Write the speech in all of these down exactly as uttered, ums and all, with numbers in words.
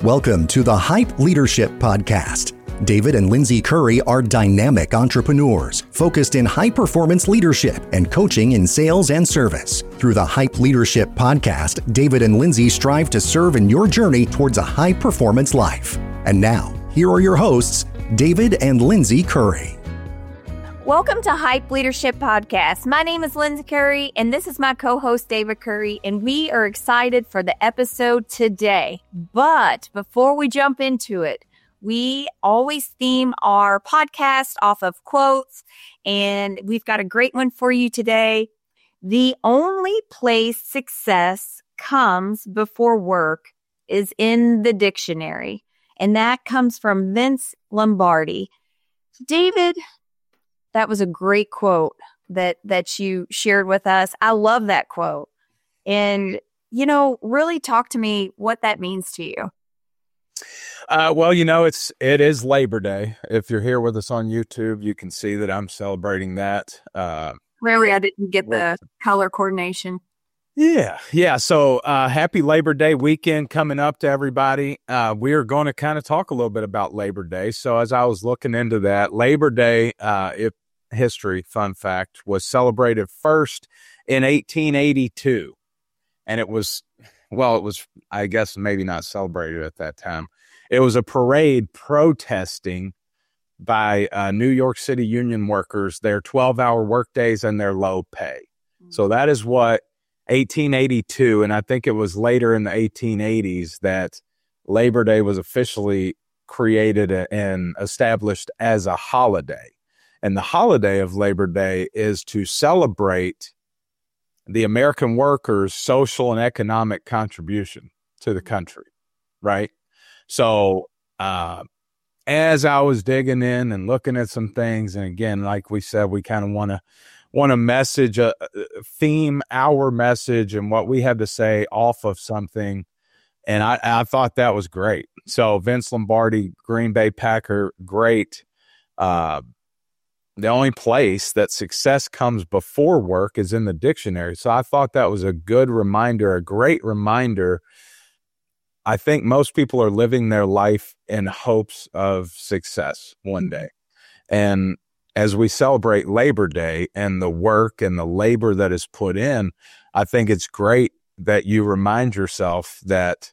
Welcome to the Hype Leadership Podcast. David and Lindsay Curry are dynamic entrepreneurs focused in high-performance leadership and coaching in sales and service. Through the Hype Leadership Podcast, David and Lindsay strive to serve in your journey towards a high-performance life. And now, here are your hosts, David and Lindsay Curry. Welcome to Hype Leadership Podcast. My name is Lindsay Curry, and this is my co-host, David Curry, and we are excited for the episode today. But before we jump into it, we always theme our podcast off of quotes, and we've got a great one for you today. The only place success comes before work is in the dictionary, and that comes from Vince Lombardi. David, that was a great quote that, that you shared with us. I love that quote. And, you know, really talk to me what that means to you. Uh, well, you know, it's, it is Labor Day. If you're here with us on YouTube, you can see that I'm celebrating that. Uh, Really, I didn't get the color coordination. Yeah. Yeah. So, uh, happy Labor Day weekend coming up to everybody. Uh, we are going to kind of talk a little bit about Labor Day. So as I was looking into that, Labor Day, uh, if history, fun fact, was celebrated first in eighteen eighty-two. And it was, well, it was, I guess, maybe not celebrated at that time. It was a parade protesting by uh, New York City union workers, their twelve-hour workdays and their low pay. Mm-hmm. So that is what eighteen eighty-two, and I think it was later in the eighteen eighties that Labor Day was officially created and established as a holiday. And the holiday of Labor Day is to celebrate the American workers' social and economic contribution to the country, right? So uh, as I was digging in and looking at some things, and again, like we said, we kind of want to want to message, a uh, theme our message and what we have to say off of something. And I, I thought that was great. So Vince Lombardi, Green Bay Packer, great. Uh, the only place that success comes before work is in the dictionary. So I thought that was a good reminder, a great reminder. I think most people are living their life in hopes of success one day. And as we celebrate Labor Day and the work and the labor that is put in, I think it's great that you remind yourself that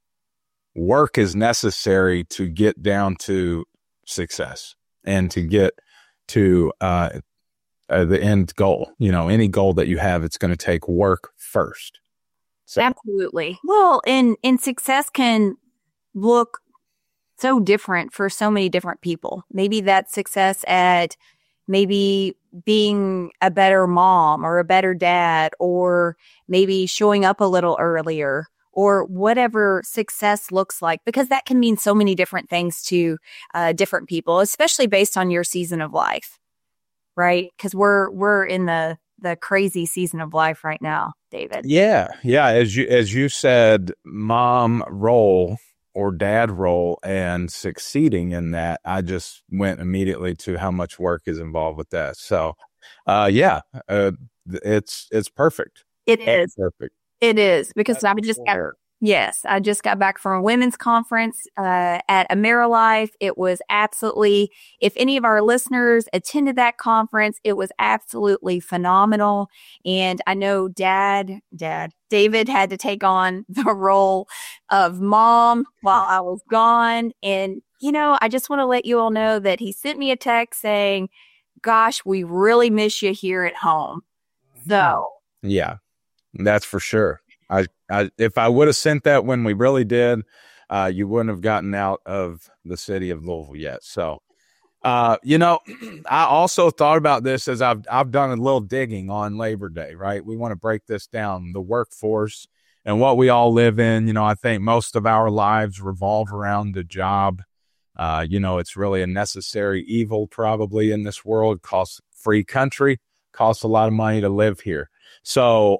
work is necessary to get down to success and to get to uh, uh, the end goal. You know, any goal that you have, it's going to take work first. So. Absolutely. Well, and, and success can look so different for so many different people. Maybe that's success at maybe being a better mom or a better dad, or maybe showing up a little earlier, or whatever success looks like, because that can mean so many different things to uh, different people, especially based on your season of life, right? Because we're we're in the the crazy season of life right now, David. Yeah, yeah. As you as you said, mom role or dad role, and succeeding in that, I just went immediately to how much work is involved with that. So, uh, yeah, uh, it's it's perfect. It is perfect. It is, because I just got, yes, I just got back from a women's conference uh, at AmeriLife. It was absolutely, if any of our listeners attended that conference, it was absolutely phenomenal. And I know dad, dad, David had to take on the role of mom while I was gone. And, you know, I just want to let you all know that he sent me a text saying, gosh, we really miss you here at home. So, yeah. That's for sure. I, I if I would have sent that when we really did, uh, you wouldn't have gotten out of the city of Louisville yet. So, uh, you know, I also thought about this as I've I've done a little digging on Labor Day. Right, we want to break this down: the workforce and what we all live in. You know, I think most of our lives revolve around the job. Uh, you know, it's really a necessary evil probably in this world. Costs free country, costs a lot of money to live here. So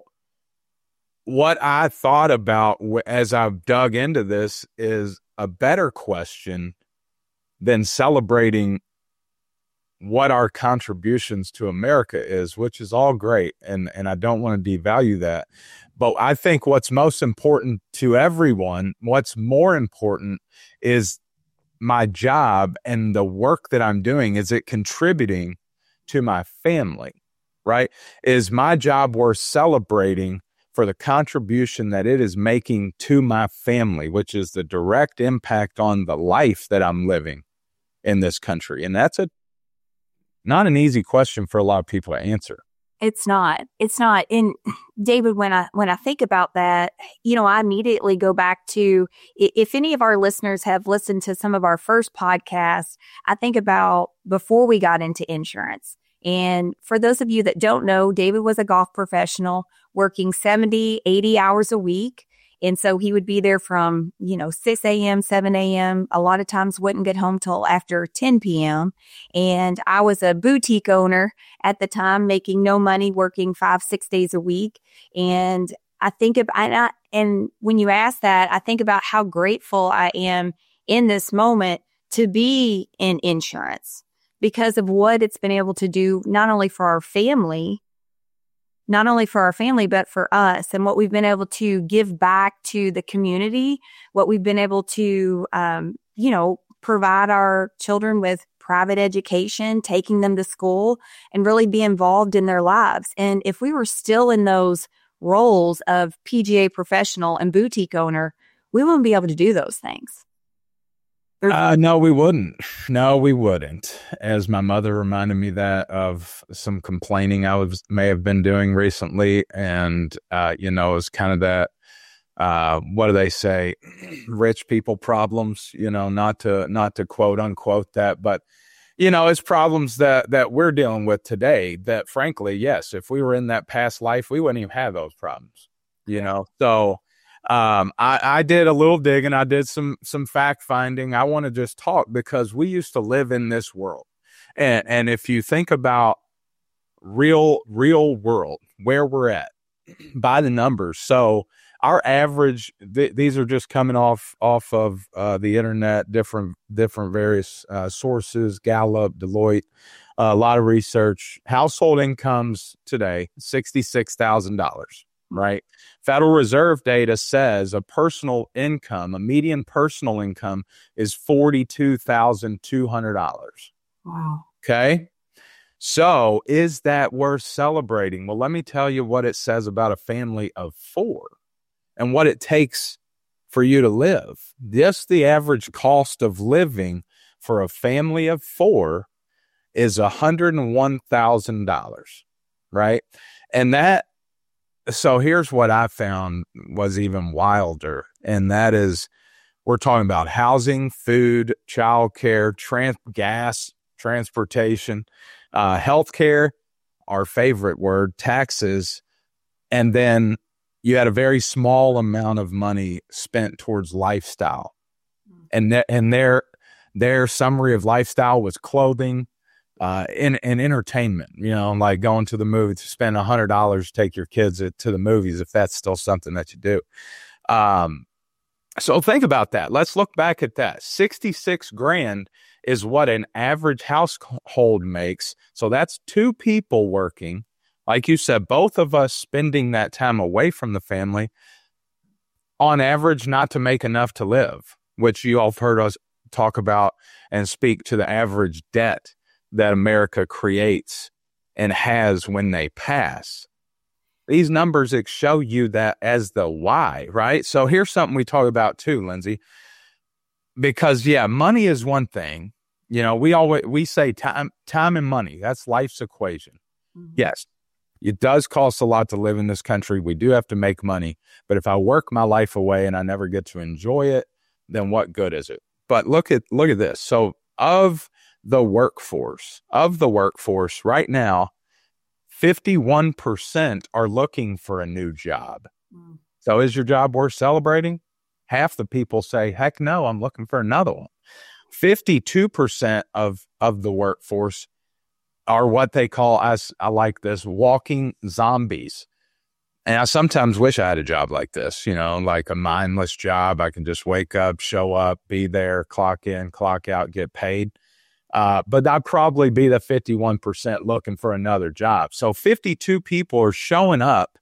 what I thought about as I've dug into this is a better question than celebrating what our contributions to America is, which is all great. And, and I don't want to devalue that. But I think what's most important to everyone, what's more important is my job and the work that I'm doing. Is it contributing to my family, right? Is my job worth celebrating for the contribution that it is making to my family, which is the direct impact on the life that I'm living in this country? And that's a not an easy question for a lot of people to answer. It's not. It's not. And David, when I when I think about that, you know, I immediately go back to, if any of our listeners have listened to some of our first podcasts, I think about before we got into insurance. And for those of you that don't know, David was a golf professional working seventy, eighty hours a week. And so he would be there from, you know, six a.m., seven a.m. A lot of times wouldn't get home till after ten p.m. And I was a boutique owner at the time, making no money, working five, six days a week. And I think about, and, I, and when you ask that, I think about how grateful I am in this moment to be in insurance because of what it's been able to do, not only for our family, not only for our family, but for us, and what we've been able to give back to the community, what we've been able to, um, you know, provide our children with private education, taking them to school, and really be involved in their lives. And if we were still in those roles of P G A professional and boutique owner, we wouldn't be able to do those things. Uh, no, we wouldn't. No, we wouldn't. As my mother reminded me that of some complaining I was may have been doing recently. And, uh, you know, it's kind of that, uh, what do they say? Rich people problems, you know, not to, not to quote unquote that, but, you know, it's problems that, that we're dealing with today that frankly, yes, if we were in that past life, we wouldn't even have those problems, you know? So, Um, I, I did a little digging. I did some, some fact finding. I want to just talk because we used to live in this world. And, and if you think about real, real world, where we're at by the numbers. So our average, th- these are just coming off, off of, uh, the internet, different, different various, uh, sources, Gallup, Deloitte, uh, a lot of research. Household incomes today, sixty-six thousand dollars. Right. Federal Reserve data says a personal income, a median personal income is forty-two thousand two hundred dollars. Wow. Okay. So is that worth celebrating? Well, let me tell you what it says about a family of four and what it takes for you to live. Just the average cost of living for a family of four is one hundred one thousand dollars. Right. And that, So here's what I found was even wilder, and that is we're talking about housing, food, childcare, trans- gas, transportation, uh, healthcare, our favorite word, taxes, and then you had a very small amount of money spent towards lifestyle. And th- and their their summary of lifestyle was clothing, Uh, in, in entertainment, you know, like going to the movie to spend a hundred dollars to take your kids to the movies, if that's still something that you do. Um, so think about that. Let's look back at that. sixty-six grand is what an average household makes. So that's two people working. Like you said, both of us spending that time away from the family on average, not to make enough to live, which you all have heard us talk about and speak to the average debt that America creates and has when they pass. These numbers show you that as the why, right? So here's something we talk about too, Lindsay, because yeah, money is one thing. You know, we always, we say time, time and money, that's life's equation. Mm-hmm. Yes, it does cost a lot to live in this country. We do have to make money, but if I work my life away and I never get to enjoy it, then what good is it? But look at, look at this. So of the workforce of the workforce right now, fifty-one percent are looking for a new job. Mm. So is your job worth celebrating? Half the people say, heck no, I'm looking for another one. fifty-two percent of, of the workforce are what they call, as I like this, walking zombies. And I sometimes wish I had a job like this, you know, like a mindless job. I can just wake up, show up, be there, clock in, clock out, get paid. Uh, but I'd probably be the fifty-one percent looking for another job. So fifty-two people are showing up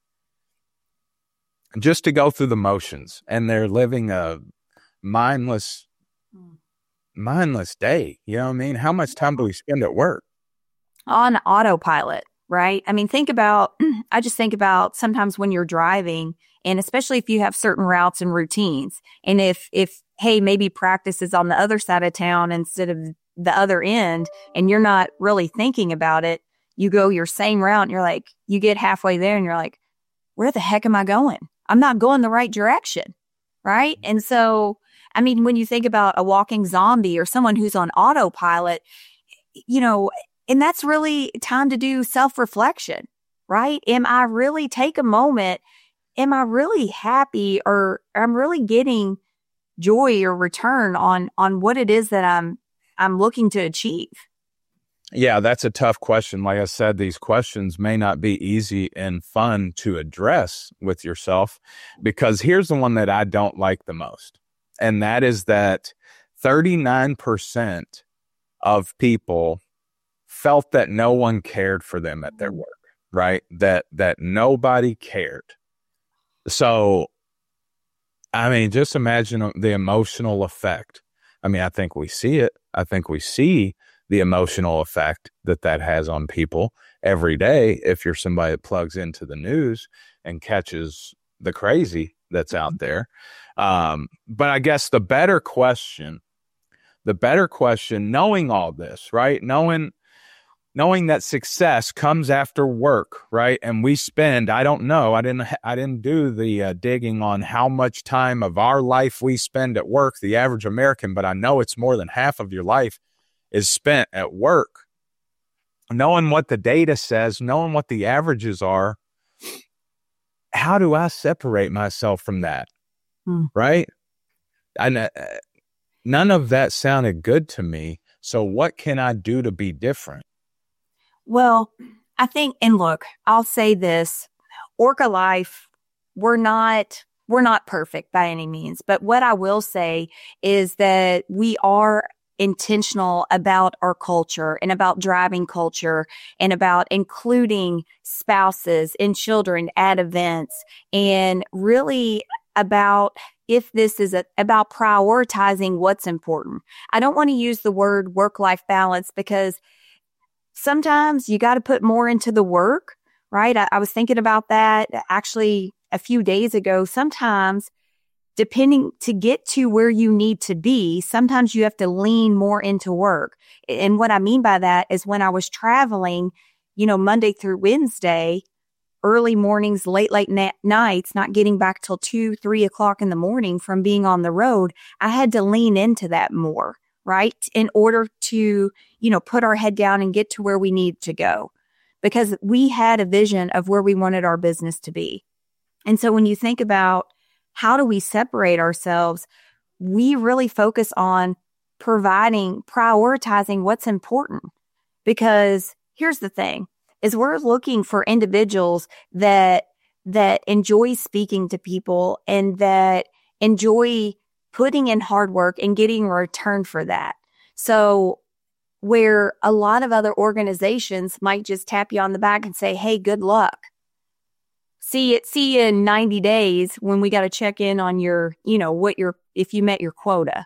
just to go through the motions, and they're living a mindless, mindless day. You know what I mean? How much time do we spend at work? On autopilot, right? I mean, think about, I just think about sometimes when you're driving, and especially if you have certain routes and routines, and if, if, hey, maybe practice is on the other side of town instead of the other end, and you're not really thinking about it, you go your same route and you're like, you get halfway there and you're like, where the heck am I going? I'm not going the right direction. Right. And so, I mean, when you think about a walking zombie or someone who's on autopilot, you know, and that's really time to do self-reflection, right? Am I really take a moment? Am I really happy, or I'm really getting joy or return on, on what it is that I'm, I'm looking to achieve? Yeah, that's a tough question. Like I said, these questions may not be easy and fun to address with yourself, because here's the one that I don't like the most. And that is that thirty-nine percent of people felt that no one cared for them at their work, right? That, that nobody cared. So, I mean, just imagine the emotional effect. I mean, I think we see it. I think we see the emotional effect that that has on people every day. If you're somebody that plugs into the news and catches the crazy that's out there. Um, but I guess the better question, the better question, knowing all this, right? Knowing, knowing that success comes after work, right? And we spend, I don't know, I didn't, I didn't do the uh, digging on how much time of our life we spend at work, the average American, but I know it's more than half of your life is spent at work. Knowing what the data says, knowing what the averages are, how do I separate myself from that? Hmm. Right? And uh, none of that sounded good to me. So what can I do to be different? Well, I think, and look, I'll say this, Orca Life, we're not, we're not perfect by any means, but what I will say is that we are intentional about our culture and about driving culture and about including spouses and children at events, and really about, if this is a, about prioritizing what's important. I don't want to use the word work-life balance, because sometimes you got to put more into the work, right? I, I was thinking about that actually a few days ago. Sometimes, depending to get to where you need to be, sometimes you have to lean more into work. And what I mean by that is, when I was traveling, you know, Monday through Wednesday, early mornings, late, late na- nights, not getting back till two, three o'clock in the morning from being on the road, I had to lean into that more, right? In order to, you know, put our head down and get to where we need to go, because we had a vision of where we wanted our business to be. And so when you think about how do we separate ourselves, we really focus on providing, prioritizing what's important. Because here's the thing, is we're looking for individuals that, that enjoy speaking to people and that enjoy putting in hard work and getting a return for that. So where a lot of other organizations might just tap you on the back and say, hey, good luck. See it, see you in ninety days when we got to check in on your, you know, what your, if you met your quota.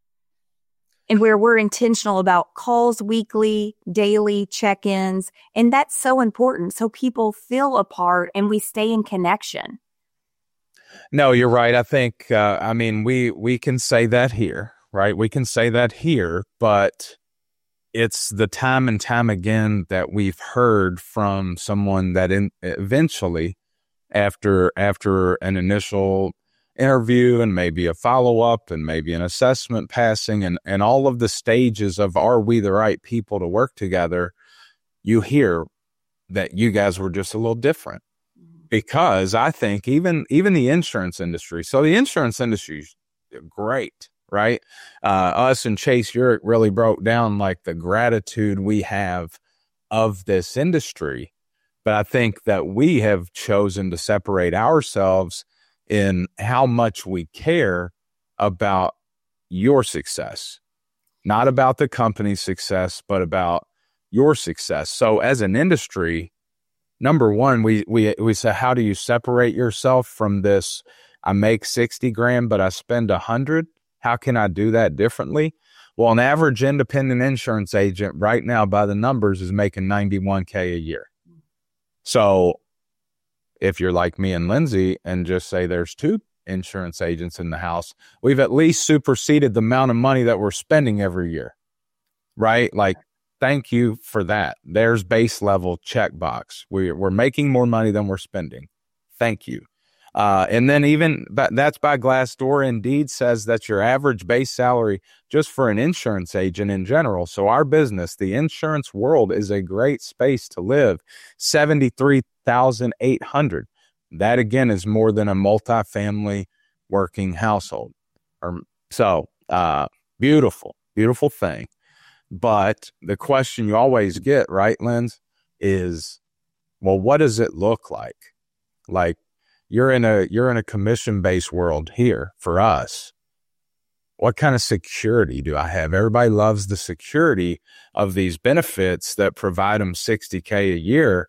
And where we're intentional about calls weekly, daily check-ins. And that's so important. So people feel a part and we stay in connection. No, you're right. I think, uh, I mean, we, we can say that here, right? We can say that here, but it's the time and time again that we've heard from someone that in, eventually, after after an initial interview and maybe a follow-up and maybe an assessment passing and, and all of the stages of, are we the right people to work together, you hear that you guys were just a little different. Because I think even even the insurance industry, so the insurance industry is great, right? Uh, us and Chase Urick really broke down like the gratitude we have of this industry. But I think that we have chosen to separate ourselves in how much we care about your success. not about the company's success, but about your success. So as an industry, number one, we, we, we say, how do you separate yourself from this? I make sixty grand, but I spend a hundred. How can I do that differently? Well, an average independent insurance agent right now by the numbers is making ninety-one K a year. So if you're like me and Lindsay and just say there's two insurance agents in the house, we've at least superseded the amount of money that we're spending every year, right? Like, thank you for that. There's base level checkbox. We're, we're making more money than we're spending. Thank you. Uh, and then even that's by Glassdoor. Indeed says that your average base salary just for an insurance agent in general. So our business, the insurance world, is a great space to live. seventy-three thousand eight hundred. That again is more than a multifamily working household. Or so uh, beautiful, beautiful thing. But the question you always get, right, Linz, is, well, what does it look like? Like, You're in a you're in a commission-based world here for us. What kind of security do I have? Everybody loves the security of these benefits that provide them sixty K a year.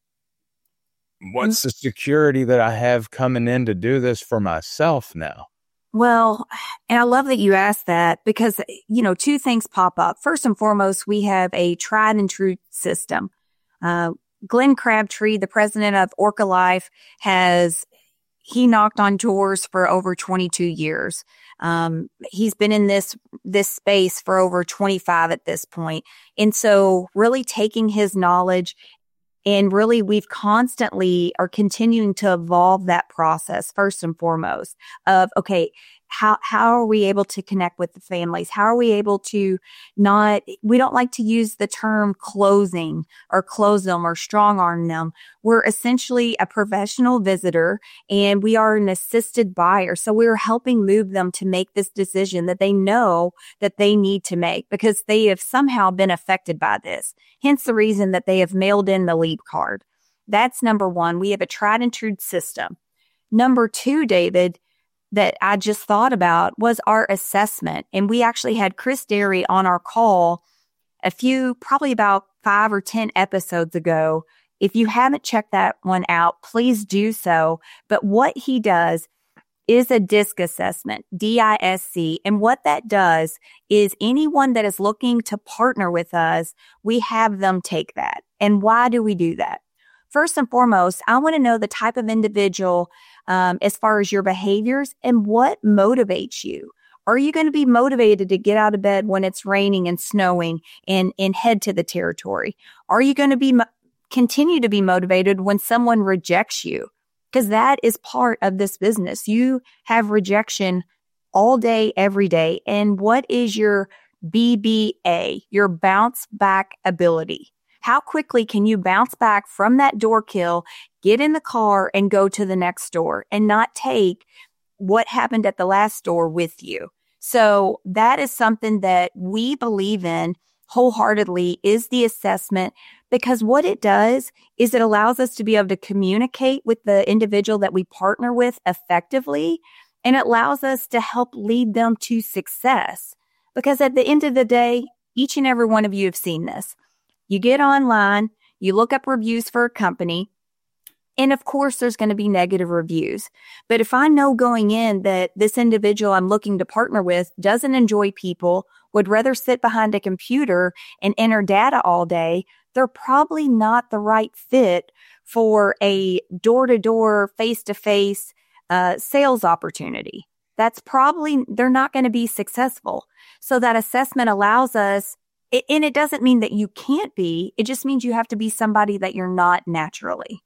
What's the security that I have coming in to do this for myself now? Well, and I love that you asked that because, you know, two things pop up. First and foremost, we have a tried and true system. Uh, Glenn Crabtree, the president of Orca Life, has He knocked on doors for over twenty-two years. Um, he's been in this, this space for over twenty-five at this point. And so really taking his knowledge and really we've constantly are continuing to evolve that process first and foremost of, okay, How how are we able to connect with the families? How are we able to not, we don't like to use the term closing or close them or strong arm them. We're essentially a professional visitor and we are an assisted buyer. So we're helping move them to make this decision that they know that they need to make because they have somehow been affected by this. Hence the reason that they have mailed in the leap card. That's number one. We have a tried and true system. Number two, David, that I just thought about was our assessment. And we actually had Chris Derry on our call a few, probably about five or ten episodes ago. If you haven't checked that one out, please do so. But what he does is a DISC assessment, D I S C. And what that does is anyone that is looking to partner with us, we have them take that. And why do we do that? First and foremost, I want to know the type of individual um, as far as your behaviors and what motivates you. Are you going to be motivated to get out of bed when it's raining and snowing and, and head to the territory? Are you going to be mo- continue to be motivated when someone rejects you? Because that is part of this business. You have rejection all day, every day. And what is your B B A, your bounce back ability? How quickly can you bounce back from that door kill, get in the car and go to the next door and not take what happened at the last store with you? So that is something that we believe in wholeheartedly is the assessment, because what it does is it allows us to be able to communicate with the individual that we partner with effectively, and it allows us to help lead them to success. Because at the end of the day, each and every one of you have seen this. You get online, you look up reviews for a company, and of course there's going to be negative reviews. But if I know going in that this individual I'm looking to partner with doesn't enjoy people, would rather sit behind a computer and enter data all day, they're probably not the right fit for a door-to-door, face-to-face uh, sales opportunity. That's probably, they're not going to be successful. So that assessment allows us, and it doesn't mean that you can't be, it just means you have to be somebody that you're not naturally.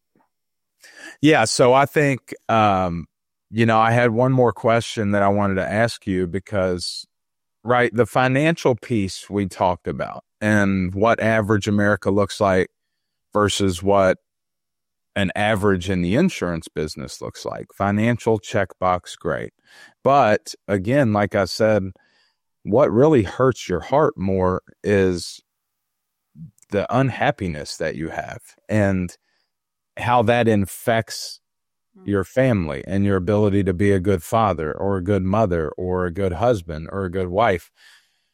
Yeah. So I think, um, you know, I had one more question that I wanted to ask you because, right, the financial piece we talked about and what average America looks like versus what an average in the insurance business looks like. Financial checkbox, great. But again, like I said, what really hurts your heart more is the unhappiness that you have and how that infects your family and your ability to be a good father or a good mother or a good husband or a good wife.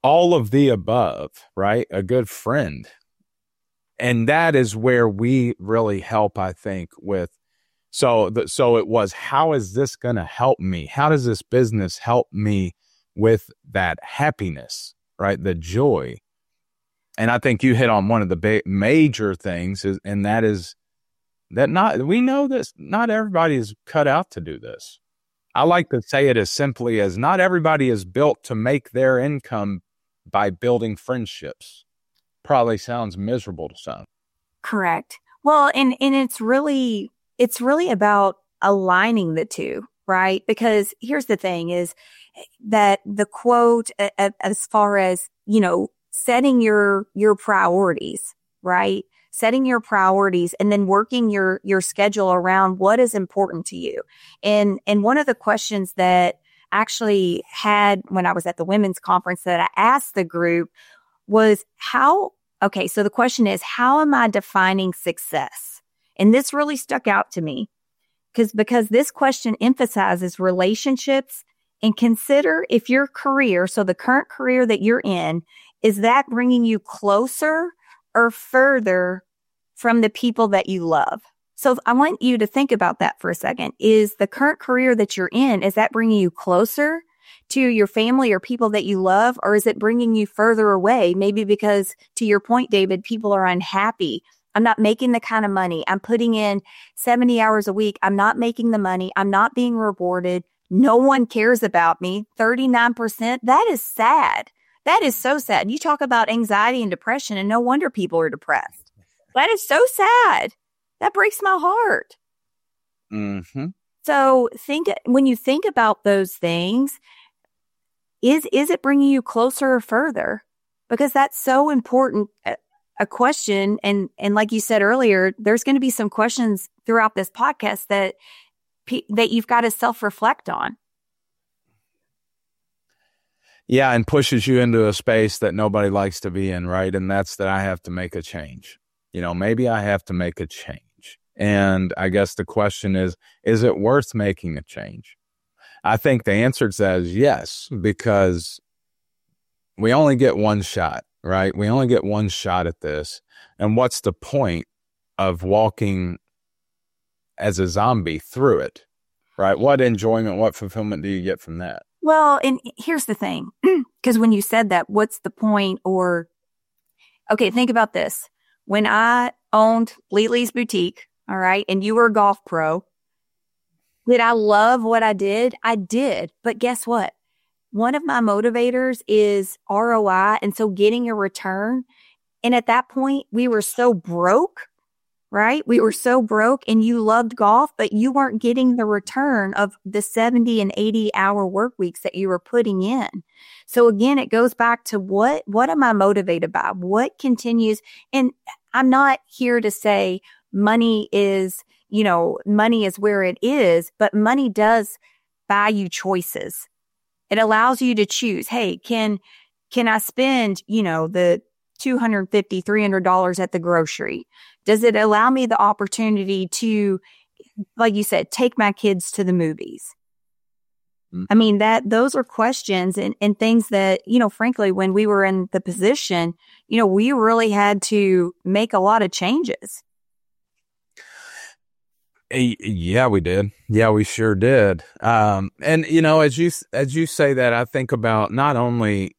all of the above, right? A good friend. And that is where we really help, I think, with, so, the, so it was, how is this going to help me? How does this business help me with that happiness, right? The joy. And I think you hit on one of the ba- major things, is, and that is that not, we know this, not everybody is cut out to do this. I like to say it as simply as not everybody is built to make their income by building friendships. Probably sounds miserable to some. Correct. Well, and, and it's really, it's really about aligning the two, right? Because here's the thing is that the quote uh, as far as, you know, setting your, your priorities, right? Setting your priorities and then working your, your schedule around what is important to you. And, and one of the questions that actually had when I was at the women's conference that I asked the group was how, okay, so the question is, how am I defining success? And this really stuck out to me because, because this question emphasizes relationships and consider if your career, so the current career that you're in, is that bringing you closer or further from the people that you love? So I want you to think about that for a second. Is the current career that you're in, is that bringing you closer to your family or people that you love, or is it bringing you further away? Maybe because, to your point, David, people are unhappy. I'm not making the kind of money. I'm putting in seventy hours a week. I'm not making the money. I'm not being rewarded. No one cares about me. thirty-nine percent. That is sad. That is so sad. You talk about anxiety and depression, and no wonder people are depressed. That is so sad. That breaks my heart. Mm-hmm. So think when you think about those things, is is it bringing you closer or further? Because that's so important. A, a question, and and like you said earlier, there's going to be some questions throughout this podcast that that you've got to self-reflect on. Yeah, and pushes you into a space that nobody likes to be in, right? And that's that I have to make a change. You know, maybe I have to make a change. And I guess the question is, is it worth making a change? I think the answer to that is yes, because we only get one shot, right? We only get one shot at this. And what's the point of walking as a zombie through it, right? What enjoyment, what fulfillment do you get from that? Well, and here's the thing, because when you said that, what's the point? Or, okay, think about this. When I owned Lely's Boutique, all right, and you were a golf pro, did I love what I did? I did. But guess what? One of my motivators is R O I, and so getting a return. And at that point, we were so broke, right? We were so broke, and you loved golf, but you weren't getting the return of the seventy and eighty hour work weeks that you were putting in. So again, it goes back to what, what am I motivated by? What continues? And I'm not here to say money is, you know, money is where it is, but money does buy you choices. It allows you to choose. Hey, can, can I spend, you know, the two hundred fifty dollars, three hundred dollars at the grocery? Does it allow me the opportunity to, like you said, take my kids to the movies? Mm-hmm. I mean, that those are questions and, and things that, you know, frankly, when we were in the position, you know, we really had to make a lot of changes. Yeah, we did. Yeah, we sure did. Um, and, you know, as you, as you say that, I think about not only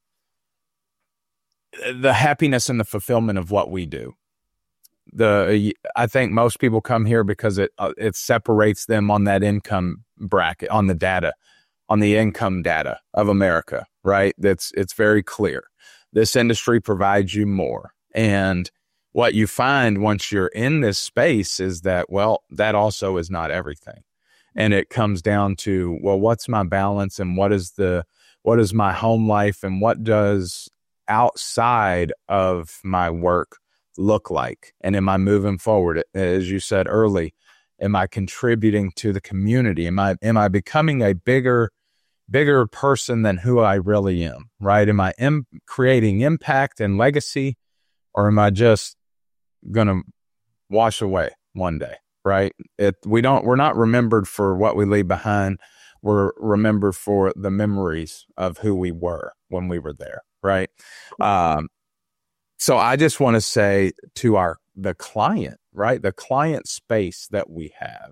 the happiness and the fulfillment of what we do. The I think most people come here because it uh, it separates them on that income bracket, on the data, on the income data of America, right? That's it's very clear. This industry provides you more. And what you find once you're in this space is that, well, that also is not everything. And it comes down to, well, what's my balance and what is the what is my home life and what does outside of my work look like? And am I moving forward? As you said early, am I contributing to the community? Am I am I becoming a bigger bigger person than who I really am? Right? Am I im- creating impact and legacy, or am I just gonna wash away one day? Right? It we don't we're not remembered for what we leave behind. We're remembered for the memories of who we were when we were there. right? Um, so I just want to say to our the client, right? The client space that we have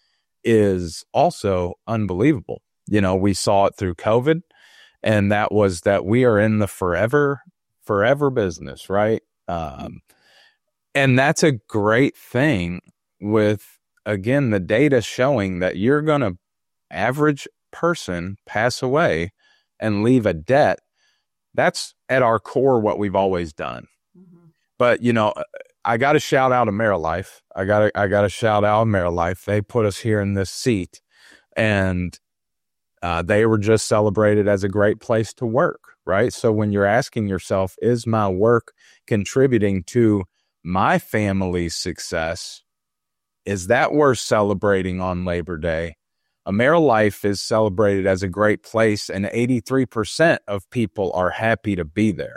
is also unbelievable. You know, we saw it through COVID, and that was that we are in the forever, forever business, right? Um, and that's a great thing with, again, the data showing that you're going to, average person pass away and leave a debt. That's at our core what we've always done. Mm-hmm. But, you know, I got to shout out AmeriLife. I got to I got to shout out AmeriLife. They put us here in this seat, and uh, they were just celebrated as a great place to work, right? So when you're asking yourself, is my work contributing to my family's success? Is that worth celebrating on Labor Day? AmeriLife is celebrated as a great place, and eighty-three percent of people are happy to be there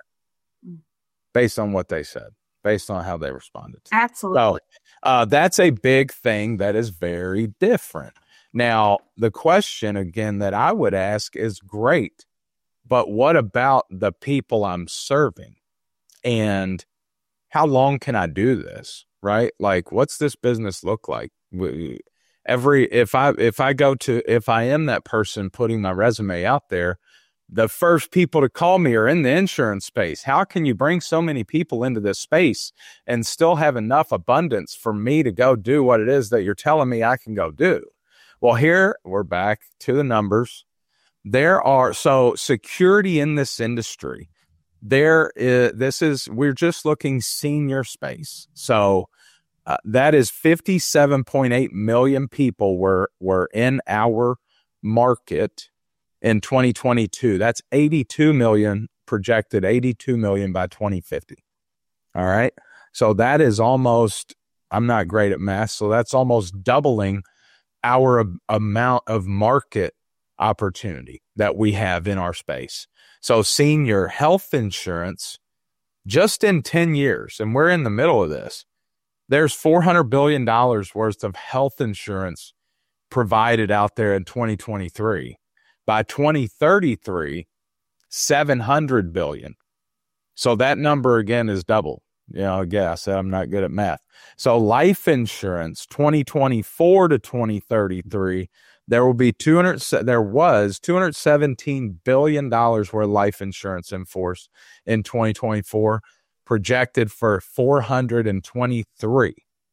based on what they said, based on how they responded. Absolutely. So uh, that's a big thing that is very different. Now, the question, again, that I would ask is great, but what about the people I'm serving? And how long can I do this, right? Like, what's this business look like? We, Every if I if I go to if I am that person putting my resume out there, the first people to call me are in the insurance space. How can you bring so many people into this space and still have enough abundance for me to go do what it is that you're telling me I can go do? Well, here we're back to the numbers. There are so security in this industry. There is this is we're just looking senior space. So. Uh, that is fifty-seven point eight million people were were in our market in twenty twenty-two. That's eighty-two million projected, eighty-two million by twenty fifty. All right. So that is almost, I'm not great at math, so that's almost doubling our ab- amount of market opportunity that we have in our space. So senior health insurance, just in ten years, and we're in the middle of this, there's four hundred billion dollars worth of health insurance provided out there in twenty twenty-three. By twenty thirty-three, seven hundred billion dollars. So that number again is double. You know, again, I said I'm not good at math. So life insurance, twenty twenty-four to twenty thirty-three, there will be two hundred. There was two hundred seventeen billion dollars worth of life insurance in force in twenty twenty-four. Projected for four hundred twenty-three.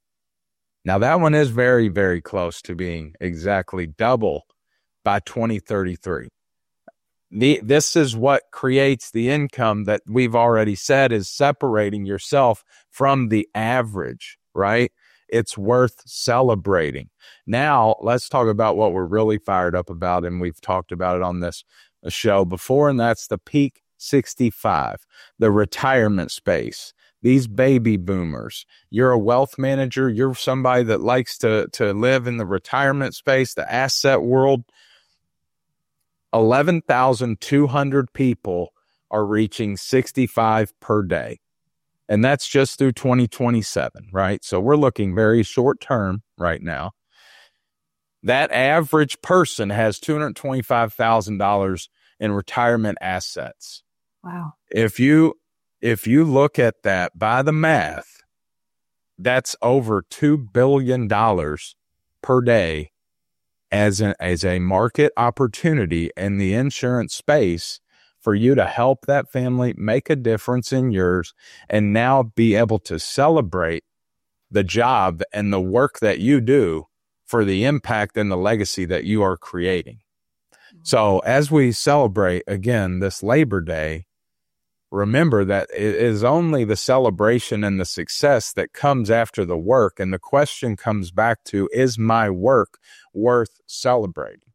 Now that one is very, very close to being exactly double by twenty thirty-three. The, this is what creates the income that we've already said is separating yourself from the average, right? It's worth celebrating. Now let's talk about what we're really fired up about, and we've talked about it on this show before, and that's the peak sixty-five, the retirement space, these baby boomers. You're a wealth manager. You're somebody that likes to, to live in the retirement space, the asset world. eleven thousand two hundred people are reaching sixty-five per day. And that's just through twenty twenty-seven, right? So we're looking very short term right now. That average person has two hundred twenty-five thousand dollars in retirement assets. Wow. If you if you look at that by the math, that's over two billion dollars per day as a, as a market opportunity in the insurance space for you to help that family make a difference in yours and now be able to celebrate the job and the work that you do for the impact and the legacy that you are creating. So as we celebrate, again, this Labor Day, remember that it is only the celebration and the success that comes after the work. And the question comes back to, is my work worth celebrating?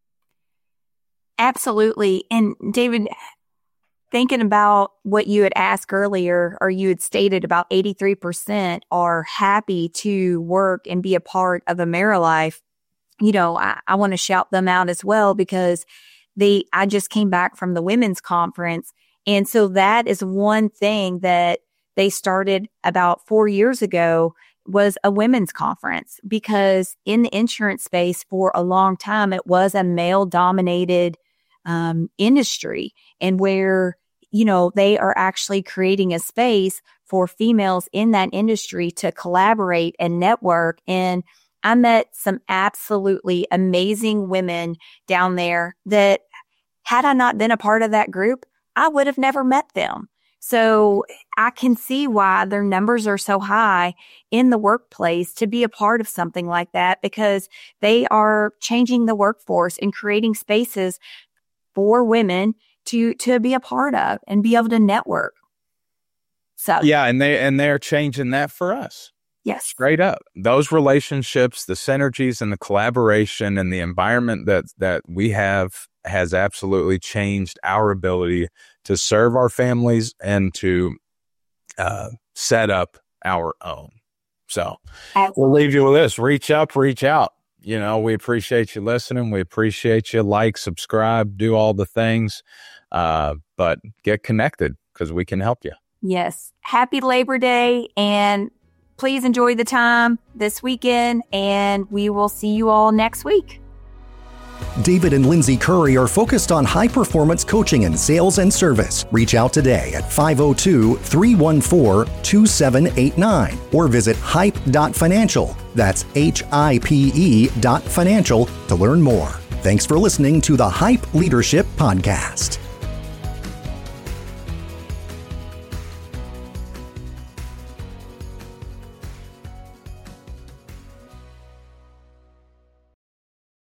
Absolutely. And David, thinking about what you had asked earlier, or you had stated about eighty-three percent are happy to work and be a part of AmeriLife. You know, I, I want to shout them out as well, because they, I just came back from the women's conference. And so that is one thing that they started about four years ago was a women's conference, because in the insurance space for a long time, it was a male dominated um, industry, and where you know, they are actually creating a space for females in that industry to collaborate and network. And I met some absolutely amazing women down there that had I not been a part of that group, I would have never met them. So I can see why their numbers are so high in the workplace to be a part of something like that, because they are changing the workforce and creating spaces for women to, to be a part of and be able to network. So, yeah. And they, and they're changing that for us. Yes. Straight up. Those relationships, the synergies and the collaboration and the environment that, that we have has absolutely changed our ability to serve our families and to uh, set up our own. So absolutely. We'll leave you with this. Reach up, reach out. You know, we appreciate you listening. We appreciate you. Like, subscribe, do all the things, uh, but get connected because we can help you. Yes. Happy Labor Day, and please enjoy the time this weekend, and we will see you all next week. David and Lindsay Curry are focused on high-performance coaching in sales and service. Reach out today at five oh two, three one four, two seven eight nine or visit hype dot financial. That's H I P E dot financial to learn more. Thanks for listening to the Hype Leadership Podcast.